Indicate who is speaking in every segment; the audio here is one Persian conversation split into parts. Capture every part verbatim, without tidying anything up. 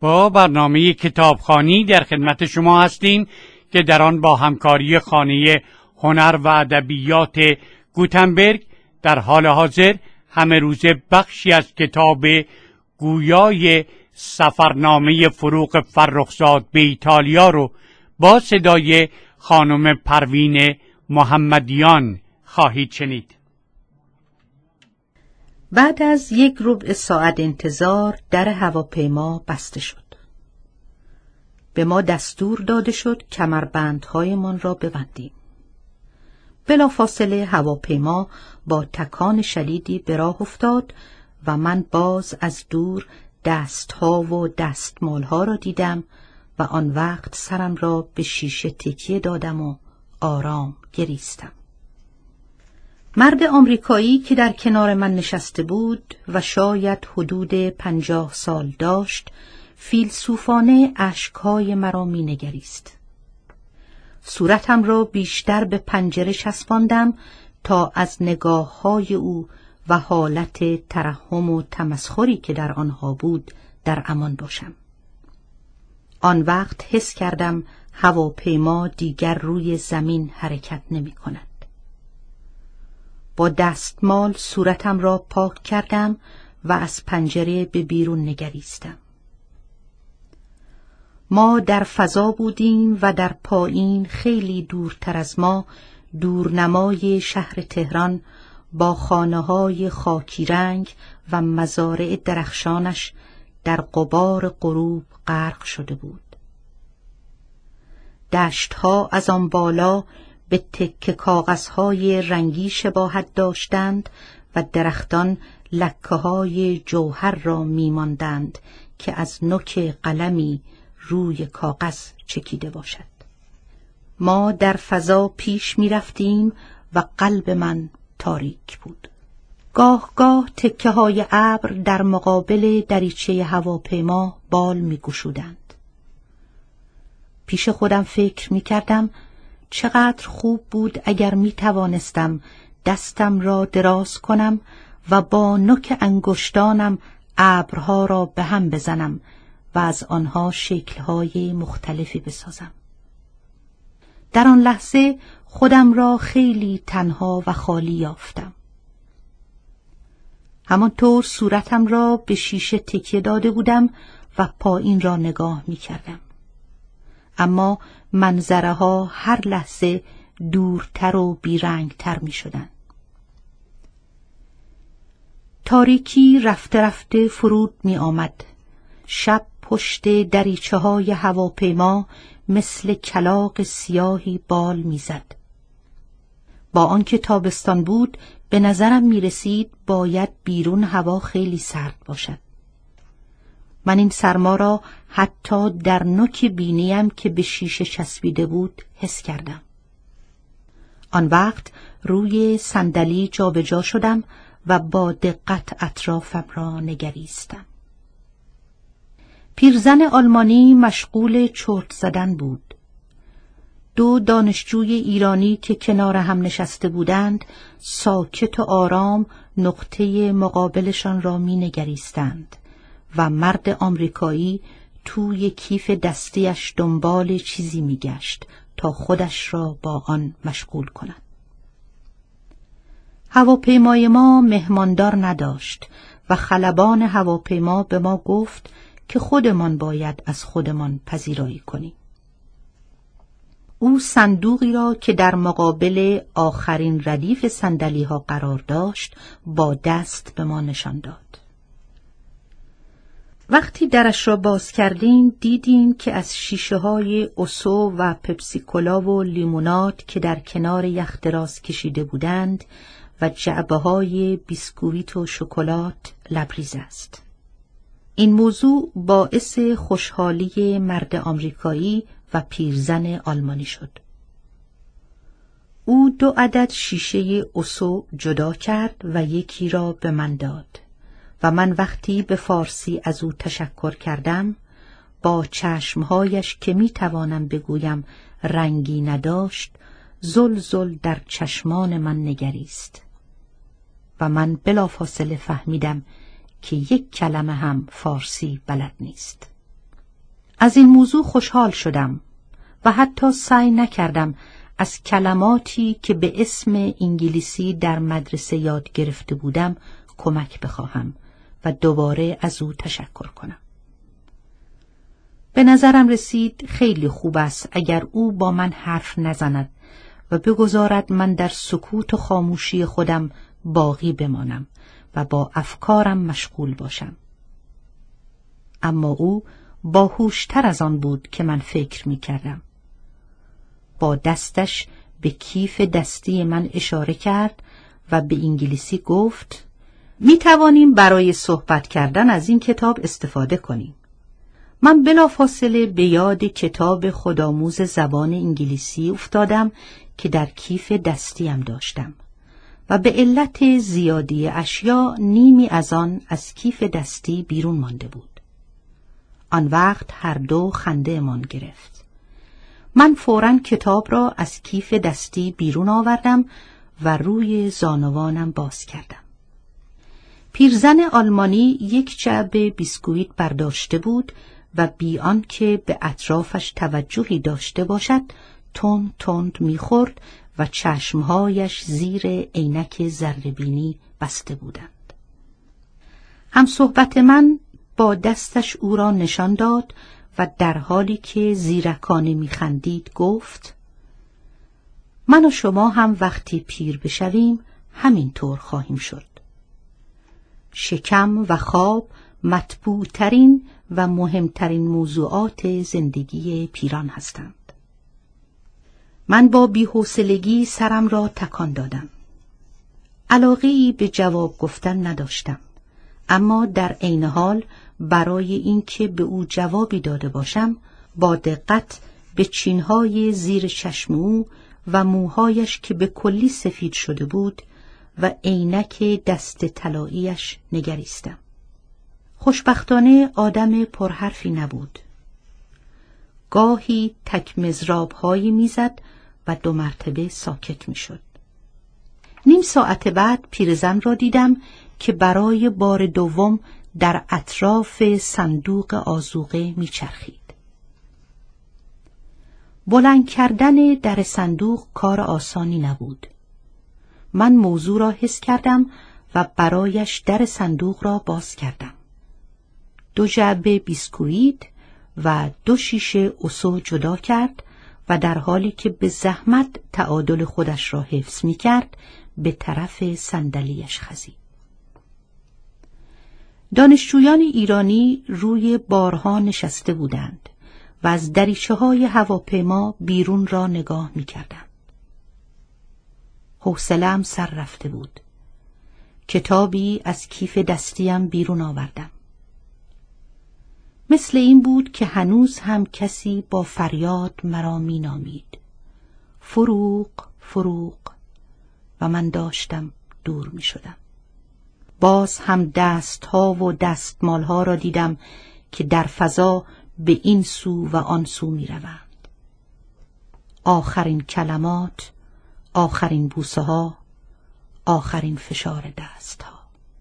Speaker 1: با برنامه کتابخوانی در خدمت شما هستیم که در آن با همکاری خانه هنر و ادبیات گوتنبرگ در حال حاضر همه روزه بخشی از کتاب گویای سفرنامه فروغ فرخزاد به ایتالیا رو با صدای خانم پروین محمدیان خواهید شنید.
Speaker 2: بعد از یک ربع ساعت انتظار در هواپیما بسته شد. به ما دستور داده شد کمربندهایمان را ببندیم. بلافاصله هواپیما با تکان شدیدی به راه افتاد و من باز از دور دستها و دستمالها را دیدم و آن وقت سرم را به شیشه تکیه دادم و آرام گریستم. مرد آمریکایی که در کنار من نشسته بود و شاید حدود پنجاه سال داشت، فیلسوفانه اشکهای مرا می نگریست. صورتم را بیشتر به پنجره چسباندم تا از نگاه‌های او و حالت ترحم و تمسخری که در آنها بود در امان باشم. آن وقت حس کردم هواپیما دیگر روی زمین حرکت نمی کند. با دستمال صورتم را پاک کردم و از پنجره به بیرون نگریستم. ما در فضا بودیم و در پایین خیلی دورتر از ما دورنمای شهر تهران با خانه‌های خاکی رنگ و مزارع درخشانش در غبار غروب غرق شده بود. دشت‌ها از آن بالا به تکه کاغذهای رنگی شباهت داشتند و درختان لکه‌های جوهر را می‌ماندند که از نوک قلمی روی کاغذ چکیده باشد. ما در فضا پیش می‌رفتیم و قلب من تاریک بود. گاه گاه تکه های ابر در مقابل دریچه هواپیما بال می‌گشودند. پیش خودم فکر می‌کردم چقدر خوب بود اگر می‌توانستم دستم را دراز کنم و با نوک انگشتانم ابرها را به هم بزنم و از آنها شکل‌های مختلفی بسازم. در آن لحظه خودم را خیلی تنها و خالی یافتم. همانطور صورتم را به شیشه تکیه داده بودم و پایین را نگاه می کردم. اما منظره ها هر لحظه دورتر و بیرنگتر می شدن. تاریکی رفته رفته فرود می آمد. شب پشت دریچه های هواپیما مثل کلاغ سیاهی بال میزد. با آنکه تابستان بود به نظرم می رسید باید بیرون هوا خیلی سرد باشد. من این سرما را حتی در نوک بینیم که به شیشه چسبیده بود حس کردم. آن وقت روی صندلی جابجا شدم و با دقت اطرافم را نگریستم. پیرزن آلمانی مشغول چرت زدن بود. دو دانشجوی ایرانی که کنار هم نشسته بودند ساکت و آرام نقطه مقابلشان را می نگریستند و مرد آمریکایی توی کیف دستیش دنبال چیزی می گشت تا خودش را با آن مشغول کند. هواپیمای ما مهماندار نداشت و خلبان هواپیما به ما گفت که خودمان باید از خودمان پذیرایی کنیم. او صندوقی را که در مقابل آخرین ردیف صندلی‌ها قرار داشت با دست به ما نشان داد. وقتی درش را باز کردیم دیدیم که از شیشه‌های اوسو و پپسی کولا و لیموناد که در کنار یخ دراز کشیده بودند و جعبه‌های بیسکویت و شکلات لبریز است. این موضوع باعث خوشحالی مرد آمریکایی و پیرزن آلمانی شد. او دو عدد شیشه اوسو جدا کرد و یکی را به من داد و من وقتی به فارسی از او تشکر کردم با چشمهایش که می توانم بگویم رنگی نداشت زل زل در چشمان من نگریست و من بلافاصله فهمیدم که یک کلمه هم فارسی بلد نیست. از این موضوع خوشحال شدم و حتی سعی نکردم از کلماتی که به اسم انگلیسی در مدرسه یاد گرفته بودم کمک بخواهم و دوباره از او تشکر کنم. به نظرم رسید خیلی خوب است اگر او با من حرف نزند و بگذارد من در سکوت و خاموشی خودم باقی بمانم و با افکارم مشغول باشم. اما او باهوشتر از آن بود که من فکر می کردم. با دستش به کیف دستی من اشاره کرد و به انگلیسی گفت: می توانیم برای صحبت کردن از این کتاب استفاده کنیم. من بلافاصله به یاد کتاب خودآموز زبان انگلیسی افتادم که در کیف دستیم داشتم و به علت زیادی اشیا نیمی از آن از کیف دستی بیرون مانده بود. آن وقت هر دو خنده مان گرفت. من فوراً کتاب را از کیف دستی بیرون آوردم و روی زانوانم باز کردم. پیرزن آلمانی یک جعبه بیسکویت برداشته بود و بی آنکه به اطرافش توجهی داشته باشد تند تند می‌خورد و چشمهایش زیر عینک ذره‌بینی بسته بودند. هم صحبت من با دستش او را نشان داد و در حالی که زیرکانه می‌خندید گفت: من و شما هم وقتی پیر بشویم همین طور خواهیم شد. شکم و خواب مطبوع ترین و مهمترین موضوعات زندگی پیران هستند. من با بی‌حوصلگی سرم را تکان دادم. علاقه‌ای به جواب گفتن نداشتم، اما در عین حال برای اینکه به او جوابی داده باشم با دقت به چینهای زیر چشم او و موهایش که به کلی سفید شده بود و عینک دست طلایی‌اش نگریستم. خوشبختانه آدم پرحرفی نبود. گاهی تک مضراب‌هایی میزد و دو مرتبه ساکت میشد. نیم ساعت بعد پیرزن را دیدم که برای بار دوم در اطراف صندوق آذوقه میچرخید. بلند کردن در صندوق کار آسانی نبود. من موضوع را حس کردم و برایش در صندوق را باز کردم. دو جعبه بیسکویت و دو شیشه اوسو جدا کرد و در حالی که به زحمت تعادل خودش را حفظ می کرد به طرف صندلیش خزید. دانشجویان ایرانی روی بارها نشسته بودند و از دریچه های هواپیما بیرون را نگاه می کردند. حوصله‌ام سر رفته بود. کتابی از کیف دستیم بیرون آوردم. مثل این بود که هنوز هم کسی با فریاد مرا می نامید: فروغ، فروغ، و من داشتم دور می شدم. باز هم دست ها و دستمال ها را دیدم که در فضا به این سو و آن سو می روند. آخرین کلمات، آخرین بوسه ها، آخرین فشار دست ها.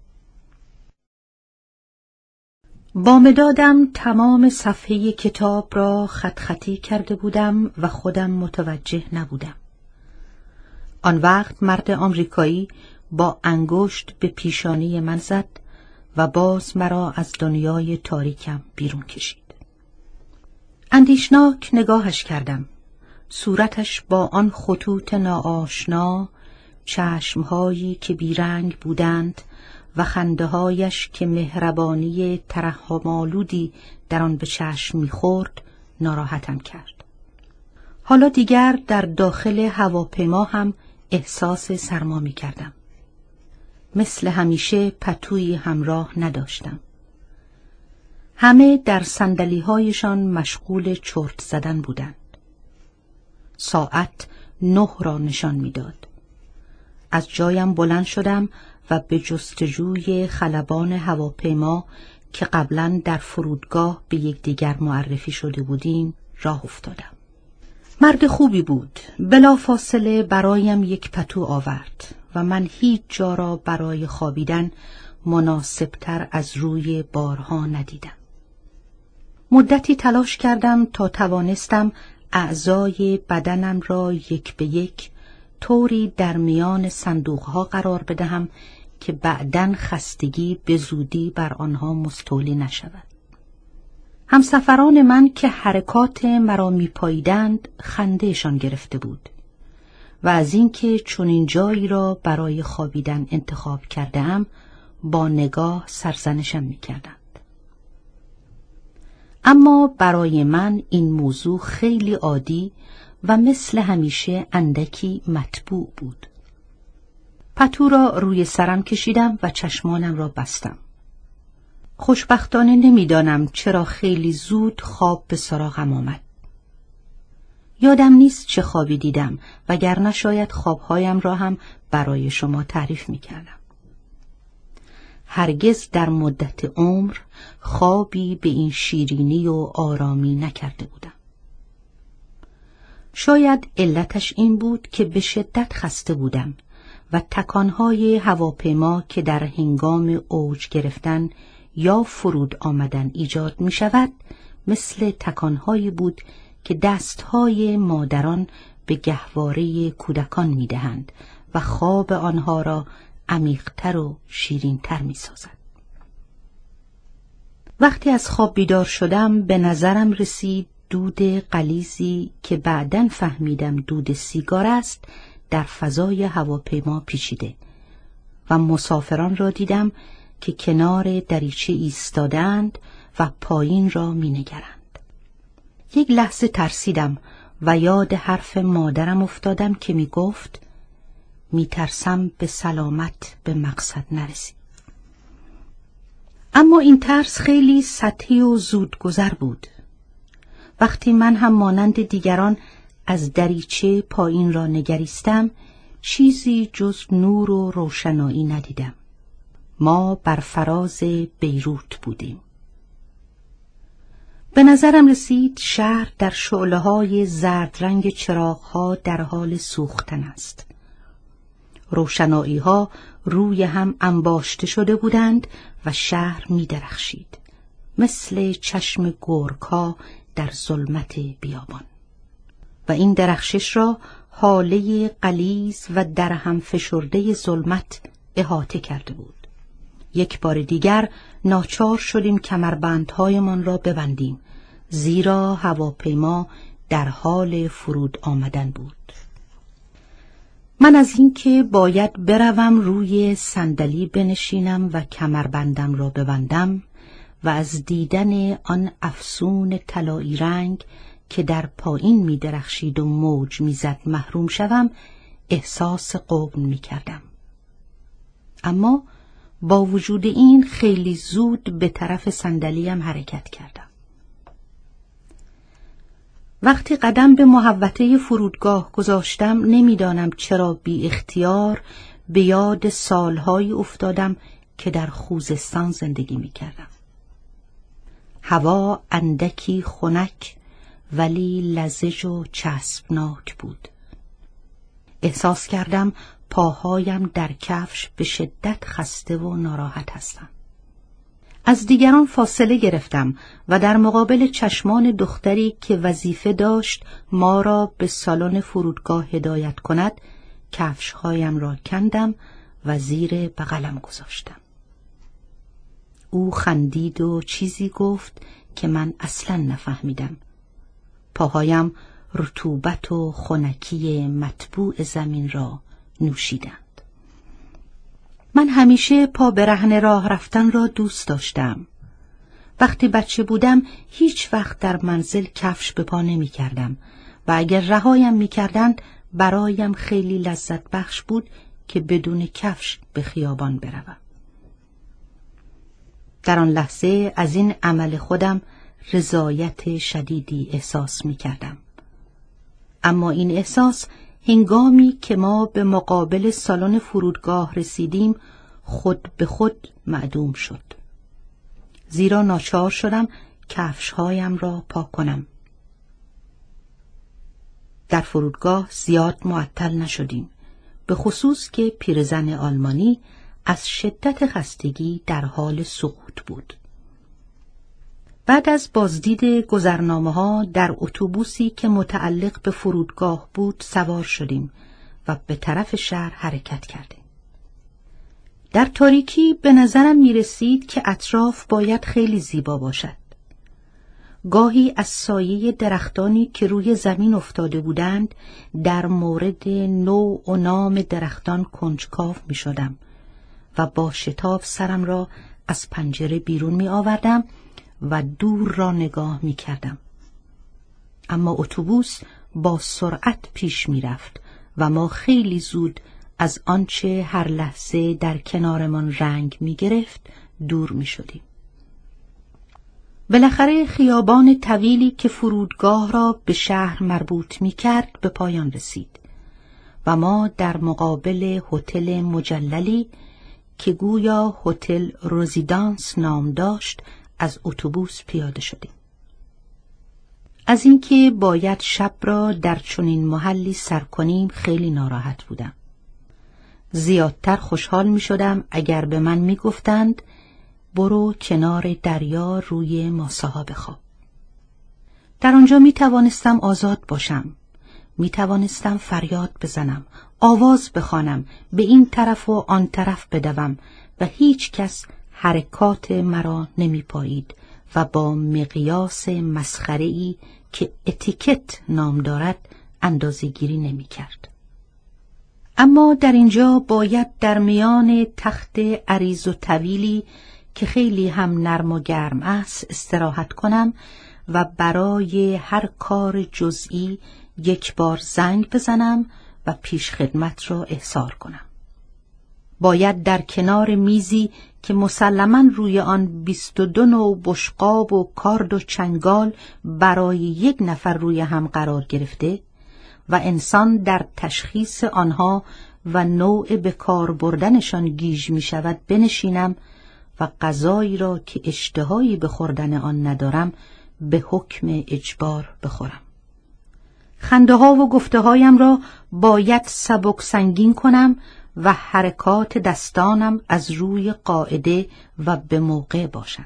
Speaker 2: با مدادم تمام صفحه کتاب را خط خطی کرده بودم و خودم متوجه نبودم. آن وقت مرد آمریکایی با انگشت به پیشانی من زد و باز مرا از دنیای تاریکم بیرون کشید. اندیشناک نگاهش کردم. صورتش با آن خطوط ناآشنا، چشمهایی که بیرنگ بودند و خنده‌هایش که مهربانی ترحم‌آلودی در آن به چشم می‌خورد ناراحتم کرد. حالا دیگر در داخل هواپیما هم احساس سرما می‌کردم. مثل همیشه پتویی همراه نداشتم. همه در صندلی‌هایشان مشغول چرت زدن بودند. ساعت نه را نشان می‌داد. از جایم بلند شدم و به جستجوی خلبان هواپیما که قبلاً در فرودگاه به یکدیگر معرفی شده بودیم راه افتادم. مرد خوبی بود. بلافاصله برایم یک پتو آورد و من هیچ جا را برای خوابیدن مناسبتر از روی بارها ندیدم. مدتی تلاش کردم تا توانستم اعضای بدنم را یک به یک طوری در میان صندوقها قرار بدهم که بعداً خستگی به زودی بر آنها مستولی نشود. همسفران من که حرکات مرا میپاییدند خندهشان گرفته بود و از اینکه چنین جایی را برای خوابیدن انتخاب کرده‌ام با نگاه سرزنشم میکردند. اما برای من این موضوع خیلی عادی و مثل همیشه اندکی مطبوع بود. پتو را روی سرم کشیدم و چشمانم را بستم. خوشبختانه نمیدانم چرا خیلی زود خواب به سراغم آمد. یادم نیست چه خوابی دیدم وگرنه شاید خوابهایم را هم برای شما تعریف میکردم. هرگز در مدت عمر خوابی به این شیرینی و آرامی نکرده بودم. شاید علتش این بود که به شدت خسته بودم و تکانهای هواپیما که در هنگام اوج گرفتن یا فرود آمدن ایجاد می شود مثل تکانهایی بود که دستهای مادران به گهواره کودکان می دهند و خواب آنها را عمیق‌تر و شیرین‌تر می سازد. وقتی از خواب بیدار شدم به نظرم رسید دود غلیظی که بعداً فهمیدم دود سیگار است در فضای هواپیما پیچیده و مسافران را دیدم که کنار دریچه ایستادند و پایین را می نگرند. یک لحظه ترسیدم و یاد حرف مادرم افتادم که می گفت می ترسم به سلامت به مقصد نرسی. اما این ترس خیلی سطحی و زودگذر بود. وقتی من هم مانند دیگران از دریچه پایین را نگریستم چیزی جز نور و روشنایی ندیدم. ما بر فراز بیروت بودیم. به نظرم رسید شهر در شعله‌های زرد رنگ چراغ‌ها در حال سوختن است. روشنایی‌ها روی هم انباشته شده بودند و شهر می‌درخشید مثل چشم گرگ‌ها در ظلمت بیابان و این درخشش را هاله غلیظ و در هم فشرده ظلمت احاطه کرده بود. یک بار دیگر ناچار شدیم کمربندهایمان را ببندیم زیرا هواپیما در حال فرود آمدن بود. من از اینکه باید بروم روی صندلی بنشینم و کمربندم را ببندم و از دیدن آن افسون طلایی رنگ که در پایین می درخشید و موج می زد محروم شوم احساس غبن می کردم. اما با وجود این خیلی زود به طرف صندلیم حرکت کردم. وقتی قدم به محوطه فرودگاه گذاشتم نمیدانم چرا بی اختیار به یاد سالهایی افتادم که در خوزستان زندگی می کردم. هوا اندکی خنک ولی لزج و چسبناک بود. احساس کردم پاهایم در کفش به شدت خسته و ناراحت هستند. از دیگران فاصله گرفتم و در مقابل چشمان دختری که وظیفه داشت ما را به سالن فرودگاه هدایت کند کفشهایم را کندم و زیر بغلم گذاشتم. او خندید و چیزی گفت که من اصلاً نفهمیدم. پاهایم رطوبت و خنکی مطبوع زمین را نوشیدند. من همیشه پا برهنه راه رفتن را دوست داشتم. وقتی بچه بودم هیچ وقت در منزل کفش به پا نمی کردم و اگر رهایم می کردند برایم خیلی لذت بخش بود که بدون کفش به خیابان بروم. در آن لحظه از این عمل خودم رضایت شدیدی احساس می کردم. اما این احساس هنگامی که ما به مقابل سالن فرودگاه رسیدیم خود به خود معدوم شد. زیرا ناچار شدم کفشهایم را پاک کنم. در فرودگاه زیاد معطل نشدیم، به خصوص که پیرزن آلمانی از شدت خستگی در حال سقوط بود. بعد از بازدید گذرنامه‌ها در اتوبوسی که متعلق به فرودگاه بود سوار شدیم و به طرف شهر حرکت کردیم. در تاریکی به نظرم می رسید که اطراف باید خیلی زیبا باشد. گاهی از سایه درختانی که روی زمین افتاده بودند در مورد نوع و نام درختان کنجکاو می شدم و با شتاب سرم را از پنجره بیرون می آوردم و دور را نگاه می کردم. اما اتوبوس با سرعت پیش می رفت و ما خیلی زود از آنچه هر لحظه در کنارمان رنگ می گرفت دور می شدیم. بالاخره خیابان طویلی که فرودگاه را به شهر مربوط می کرد به پایان رسید و ما در مقابل هتل مجللی که گویا هتل رزیدانس نام داشت از اتوبوس پیاده شدیم. از اینکه باید شب را در چنین محلی سر کنیم خیلی ناراحت بودم. زیادتر خوشحال می شدم اگر به من می گفتند برو کنار دریا روی ماسه‌ها بخواب. در آنجا می توانستم آزاد باشم، می توانستم فریاد بزنم، آواز بخوانم، به این طرف و آن طرف بدوم و هیچ کس حرکات مرا نمی پایید و با مقیاس مسخره‌ای که اتیکت نام دارد اندازه‌گیری نمی کرد. اما در اینجا باید در میان تخت عریض و طویلی که خیلی هم نرم و گرم است استراحت کنم و برای هر کار جزئی یک بار زنگ بزنم و پیش خدمت را احضار کنم. باید در کنار میزی که مسلماً روی آن بیست و دو نوع بشقاب و کارد و چنگال برای یک نفر روی هم قرار گرفته و انسان در تشخیص آنها و نوع به کار بردنشان گیج می شود بنشینم و غذایی را که اشتهایی به خوردن آن ندارم به حکم اجبار بخورم. خنده ها و گفته هایم را باید سبک سنگین کنم و حرکات دستانم از روی قاعده و به موقع باشند.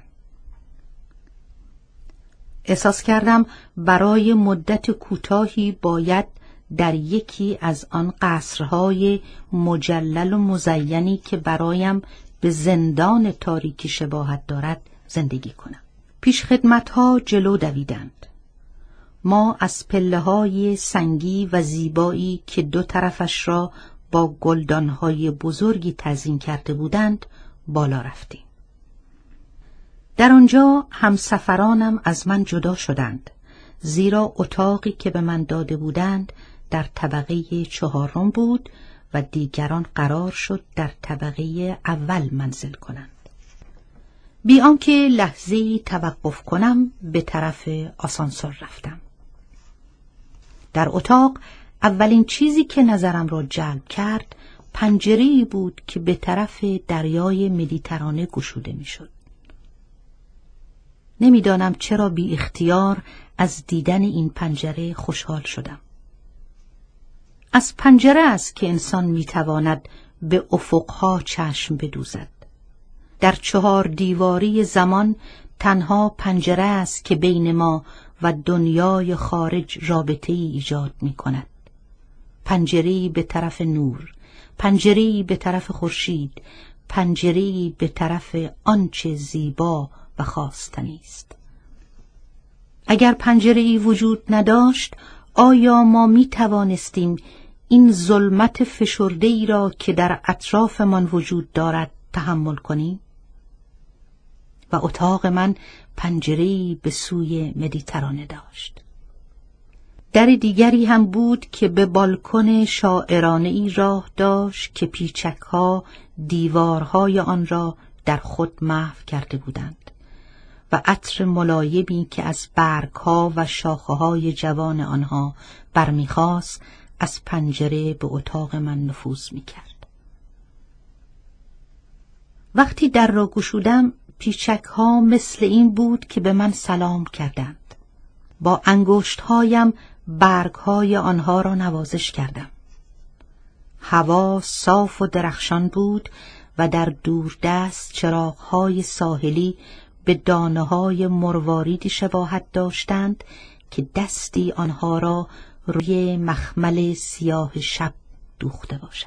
Speaker 2: احساس کردم برای مدت کوتاهی باید در یکی از آن قصرهای مجلل و مزینی که برایم به زندان تاریکی شباهت دارد زندگی کنم. پیش خدمتها جلو دویدند. ما از پله‌های سنگی و زیبایی که دو طرفش را با گلدانهای بزرگی تزیین کرده بودند بالا رفتیم. در آنجا همسفرانم از من جدا شدند، زیرا اتاقی که به من داده بودند در طبقه چهارم بود و دیگران قرار شد در طبقه اول منزل کنند. بی آنکه لحظه‌ای توقف کنم به طرف آسانسور رفتم. در اتاق اولین چیزی که نظرم را جلب کرد پنجره‌ای بود که به طرف دریای مدیترانه گشوده می‌شد. نمی‌دانم چرا بی اختیار از دیدن این پنجره خوشحال شدم. از پنجره است که انسان می‌تواند به افق‌ها چشم بدوزد. در چهار دیواری زمان تنها پنجره است که بین ما و دنیای خارج رابطه‌ای ایجاد می‌کند. پنجره‌ای به طرف نور، پنجره‌ای به طرف خورشید، پنجره‌ای به طرف آنچه زیبا و خواستنی است. اگر پنجره‌ای وجود نداشت، آیا ما می توانستیم این ظلمت فشرده‌ای را که در اطرافمان وجود دارد تحمل کنیم؟ و اتاق من پنجره‌ای به سوی مدیترانه داشت. در دیگری هم بود که به بالکن شاعرانه‌ای راه داشت که پیچک‌ها دیوارهای آن را در خود محو کرده بودند و عطر ملایمی که از برگ‌ها و شاخه‌های جوان آنها برمیخاست از پنجره به اتاق من نفوذ می‌کرد. وقتی در را گشودم پیچک‌ها مثل این بود که به من سلام کردند. با انگشت‌هایم برگ‌های آنها را نوازش کردم. هوا صاف و درخشان بود و در دوردست چراغ‌های ساحلی به دانه‌های مرواریدی شباهت داشتند که دستی آنها را روی مخمل سیاه شب دوخته باشد.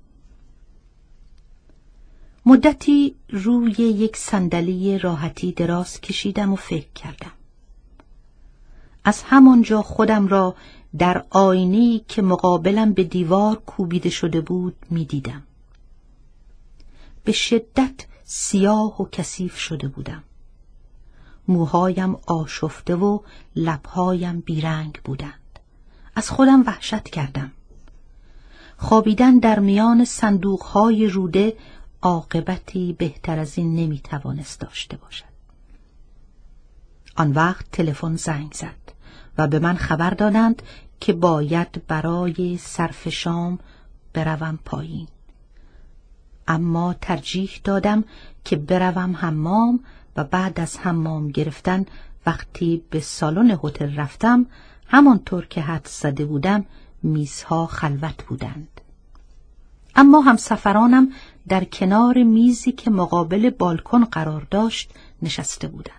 Speaker 2: مدتی روی یک صندلی راحتی دراز کشیدم و فکر کردم. از همانجا خودم را در آینه‌ای که مقابلم به دیوار کوبیده شده بود می دیدم. به شدت سیاه و کثیف شده بودم. موهایم آشفته و لبهایم بیرنگ بودند. از خودم وحشت کردم. خوابیدن در میان صندوق‌های روده عاقبتی بهتر از این نمی توانست داشته باشد. آن وقت تلفن زنگ زد و به من خبر دادند که باید برای صرف شام بروم پایین. اما ترجیح دادم که بروم حمام و بعد از حمام گرفتن وقتی به سالن هتل رفتم، همانطور که حدس زده بودم میزها خلوت بودند. اما همسفرانم در کنار میزی که مقابل بالکن قرار داشت نشسته بودند.